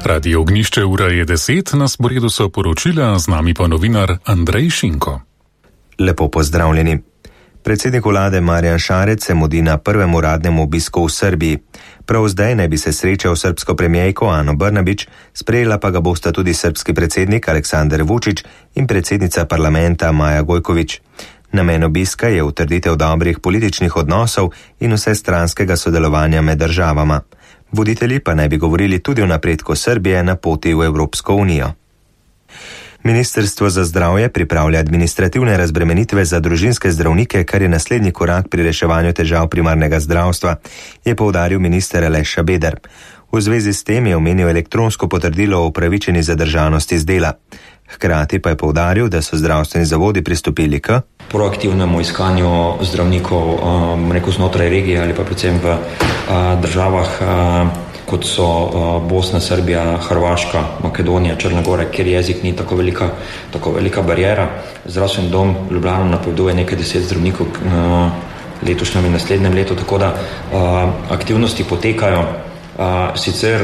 Radio Ognišče, ura je 10, na sporedu so poročila, z nami pa novinar Andrej Šinko. Lepo pozdravljeni. Predsednik vlade Marjan Šarec se mudi na prvem uradnem obisku v Srbiji. Prav zdaj naj bi se srečal srbsko premijejko Ano Brnabić, sprejela pa ga bosta tudi srbski predsednik Aleksandar Vučić in predsednica parlamenta Maja Gojković. Namen obiska je utrditev dobrih političnih odnosov in vsestranskega sodelovanja med državama. Voditelji pa naj bi govorili tudi o napredku Srbije na poti v Evropsko unijo. Ministrstvo za zdravje pripravlja administrativne razbremenitve za družinske zdravnike, kar je naslednji korak pri reševanju težav primarnega zdravstva, je poudaril minister Aleš Šabeder. V zvezi s tem je omenil elektronsko potrdilo o upravičeni zadržanosti z dela. Hkrati pa je poudaril, da so zdravstveni zavodi pristopili k proaktivnemu iskanju zdravnikov, znotraj regije ali pa predvsem v državah, kot so Bosna, Srbija, Hrvaška, Makedonija, Črna Gora, kjer jezik ni tako velika barijera. Zdravstveni dom Ljubljana napoveduje nekaj 10 zdravnikov letošnjem in naslednjem letu, tako da aktivnosti potekajo. Sicer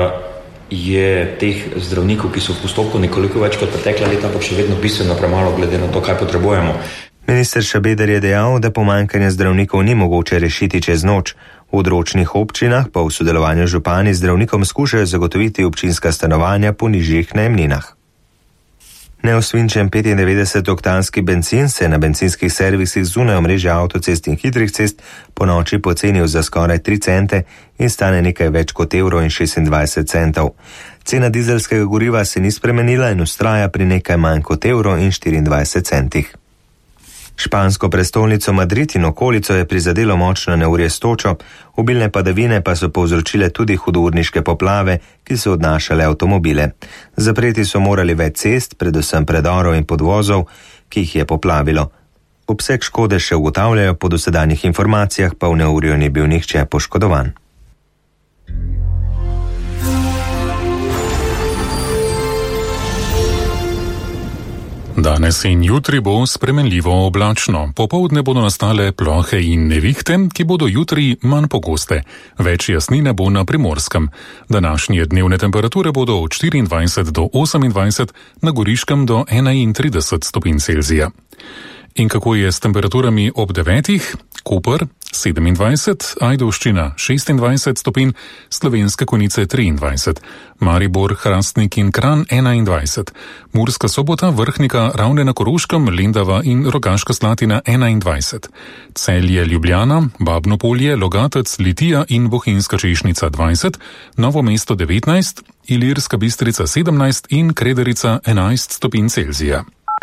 je teh zdravnikov, ki so v postopku, nekoliko več kot pretekla leta, ampak še vedno bistveno premalo glede na to, kaj potrebujemo. Minister Šabeder je dejal, da pomanjkanje zdravnikov ni mogoče rešiti čez noč. V odročnih občinah pa v sodelovanju župani zdravnikom skušajo zagotoviti občinska stanovanja po nižjih najemninah. Neosvinčen 95-oktanski bencin se na bencinskih servisih zunaj omrežja avtocest in hitrih cest po noči pocenil za skoraj 3 cente in stane nekaj več kot €1,26. Cena dizelskega goriva se ni spremenila in vztraja pri nekaj manj kot €1,24. Špansko prestolnico Madrid in okolico je prizadelo močno neurje s točo, obilne padavine pa so povzročile tudi hudourniške poplave, ki so odnašale avtomobile. Zapreti so morali več cest, predvsem predorov in podvozov, ki jih je poplavilo. Obseg škode še ugotavljajo, po dosedanjih informacijah pa v neurju ni bil nihče poškodovan. Danes in jutri bo spremenljivo oblačno. Popoldne bodo nastale plohe in nevihte, ki bodo jutri manj pogoste. Več jasnine bo na Primorskem. Današnje dnevne temperature bodo od 24 do 28, na Goriškem do 31 stopinj Celzija. In kako je s temperaturami ob 9? Koper 27, Ajdovščina 26 stopinj, Slovenske Konjice 23, Maribor, Hrastnik in Kranj 21, Murska Sobota, Vrhnika, Ravne na Koroškem, Lendava in Rogaška Slatina 21, Celje, Ljubljana, Babno Polje, Logatec, Litija in Bohinjska Češnica 20, Novo mesto 19, Ilirska Bistrica 17 in Krederica 11 stopinj Celzija.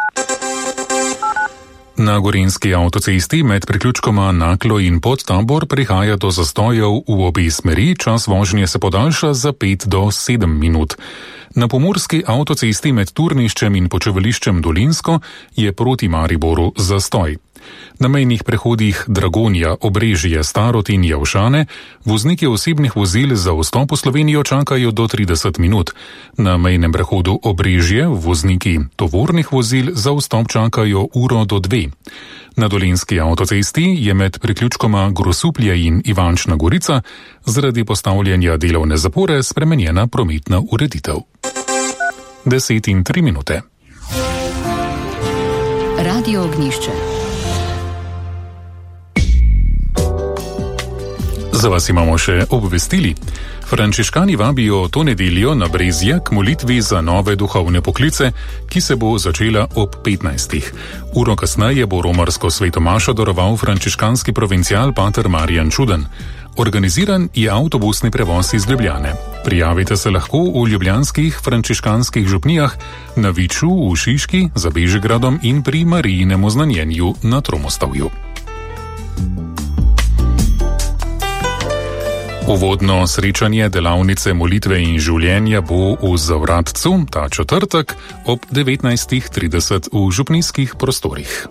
Na Gorenjski avtocesti med priključkoma Naklo in Podtabor prihaja do zastojev v obe smeri, čas vožnje se podaljša za 5 do 7 minut. Na pomurski avtocesti med Turniščem in počivališčem Dolinsko je proti Mariboru zastoj. Na mejnih prehodih Dragonja, Obrežje, Starod in Javšane vozniki osebnih vozil za vstop v Slovenijo čakajo do 30 minut. Na mejnem prehodu Obrežje vozniki tovornih vozil za vstop čakajo uro do 2. Na Dolenjski avtocesti je med priključkoma Grosuplje in Ivančna Gorica zaradi postavljanja delovne zapore spremenjena prometna ureditev. 10:03. Radio Ognišče. Za vas imamo še obvestili. Frančiškani vabijo to nedeljo na Brezje k molitvi za nove duhovne poklice, ki se bo začela ob 15. Uro kasneje bo romarsko svetomašo daroval frančiškanski provincial pater Marijan Čuden. Organiziran je avtobusni prevoz iz Ljubljane. Prijavite se lahko v ljubljanskih frančiškanskih župnijah, na Viču, v Šiški, za Bežigradom in pri Marijinem oznanjenju na Tromostovju. Uvodno srečanje delavnice molitve in življenja bo v Zavratcu ta četrtek ob 19:30 v župnijskih prostorih.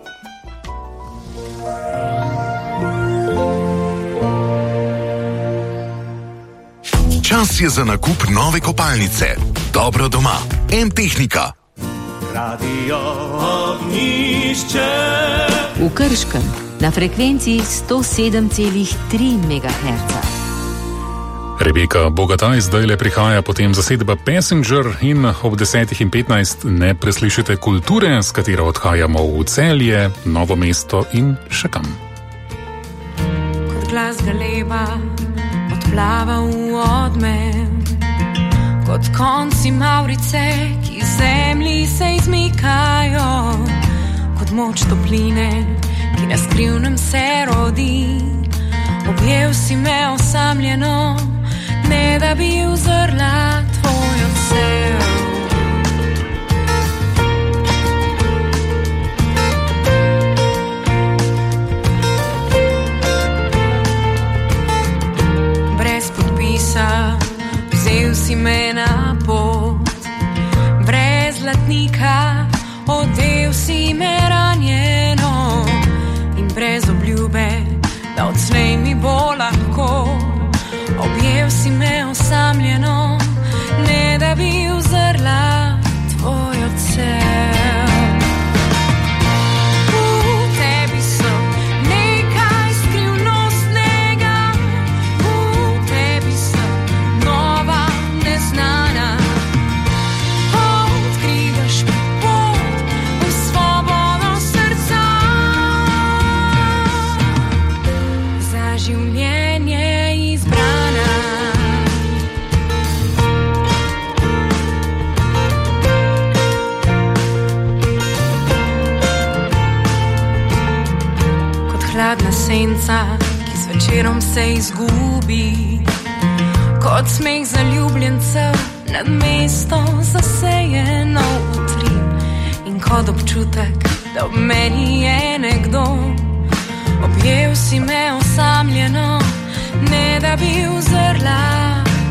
Čas je za nakup nove kopalnice. Dobro doma. M-Tehnika. Radio Ognišče. V Krškem na frekvenciji 107,3 MHz. Rebeka Bogataj zdaj le prihaja potem zasedba Passenger in ob 10:15 ne preslišite kulture, s katero odhajamo v Celje, Novo mesto in še kam. Kot glas galeba odplava v odmev, kot konci mavrice, ki zemlji se izmikajo, kot moč topline, ki na skrivnem se rodi. Objel si me osamljeno, ne da bi uzrla tvoj odsev. Brez podpisa vzel si me na pot, brez zlatnika odel si me ranjeno in brez obljube, da odslej mi bo lahko. Objel si me osamljeno, ne da bi uzrla tvoj odsev. V tebi sem nekaj skrivnostnega, v tebi sem nova, neznana. Odkrivaš mi pot v svobodo srca, za življenje izbrana. Hladna senca, ki s večerom se izgubi, kot smeh zaljubljencev nad mesto zasejeno utrip in kot občutek, da ob meni je nekdo. Objel si me osamljeno, ne da bi uzrla